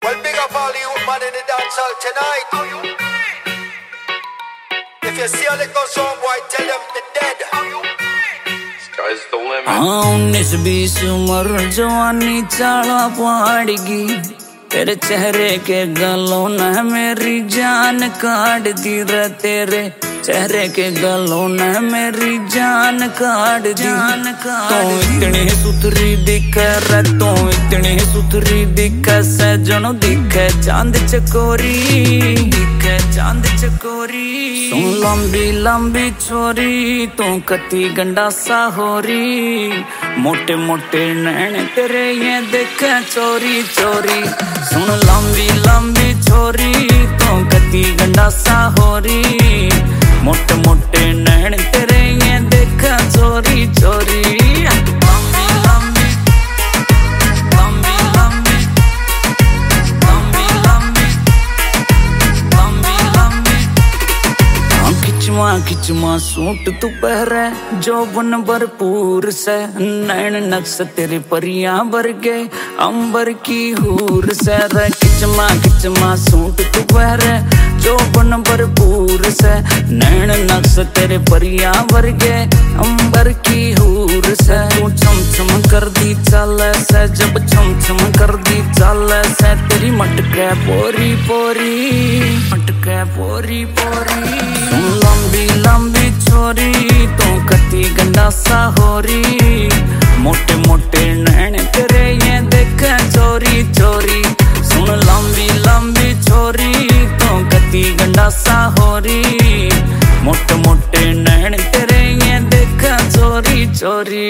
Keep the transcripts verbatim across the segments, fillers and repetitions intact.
Well, big up all you man in the dance hall tonight. If you see a little song boy, tell them they're dead. Sky's the limit. हाँ उन्नीस बीस उम्र जवानी चाला पहाड़गी, तेरे चेहरे के गलों ने मेरी जान काट दी रे, तेरे चेहरे के गलों ने मेरी जान काट दी। जान काट तू इतनी सुथरी दिखे रे, तू इतनी सुथरी दिखे सजनो दिखे चांद चकोरी, दिखे चांद चकोरी। तू लंबी लंबी छोरी, तू कती गंडा सा होरी, मोटे मोटे नैन तेरे ये देखे चोरी चोरी। सुन लंबी लंबी छोरी, तू कती गंडा सा होरी, मोटे मोटे नैन तेरे ये देखा चोरी चोरी। लंबी लंबी लंबी लंबी लंबी लंबी लंबी लंबी हाँ खिचवा खिचवा सूट तू पहरे जोबन भरपूर से, नैन नक्श तेरे परियां बरगे अंबर की हूर से रे। खिचवा खिचवा सूट तू पहरे जोबन भरपूर से, नैन नक्श तेरे परियां वर्गे अंबर की हूर से। तू छम छम कर दी चाल से, जब छम छम कर दी चाल से, तेरी मटके पोरी पोरी, मटके पोरी पोरी। लंबी लंबी छोरी, तू कती गंडा सा होरी, मोटे मोटे नैन तेरे ये देखे चोरी चोरी। सुन लंबी लंबी छोरी, तू कती गंडा सा होरी, मोटे मोटे नैन तेरे ये देखा चोरी चोरी।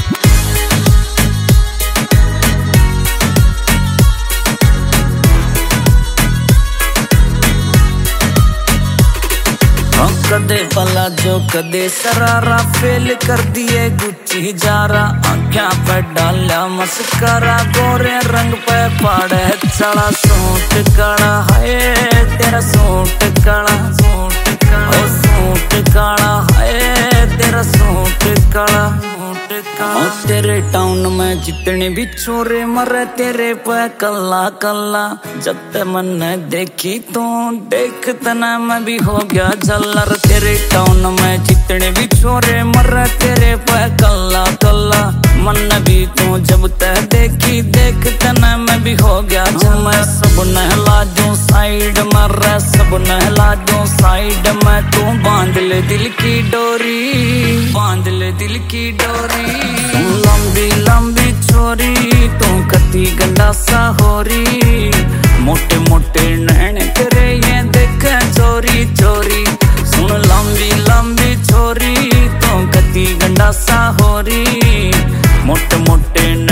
कदे पला जो कदे सरारा, फेल कर दिए गुच्ची जारा, आँखों पे डाला मस्करा, गोरे रंग पे पाड़े चढ़ा सूट काला है तेरा, सूट काला सूट काला सूट काला है तेरा, सूट काला सूट काला। तेरे टाउन में जितने भी छोरे मरे तेरे पे कल्ला कल्ला, जब ते मन देखी तू देख तना मैं भी हो गया झल्लर। तेरे टाउन में जितने भी छोरे मरे तेरे पे कल्ला कल्ला, मन भी तू जब ते देखी देख तना मैं भी हो गया झल्लर। मैं सब नहला दूं साइड मर, सब नहला दूं साइड में, तू बांध ले दिल की डोरी, बांध ले दिल की डोरी। लंबी लंबी छोरी, तू कती गंडा सा होरी, मोटे मोटे नैन तेरे ये देखे चोरी चोरी। सुन लंबी लंबी छोरी, तू कती गंडा सा होरी, मोटे मोटे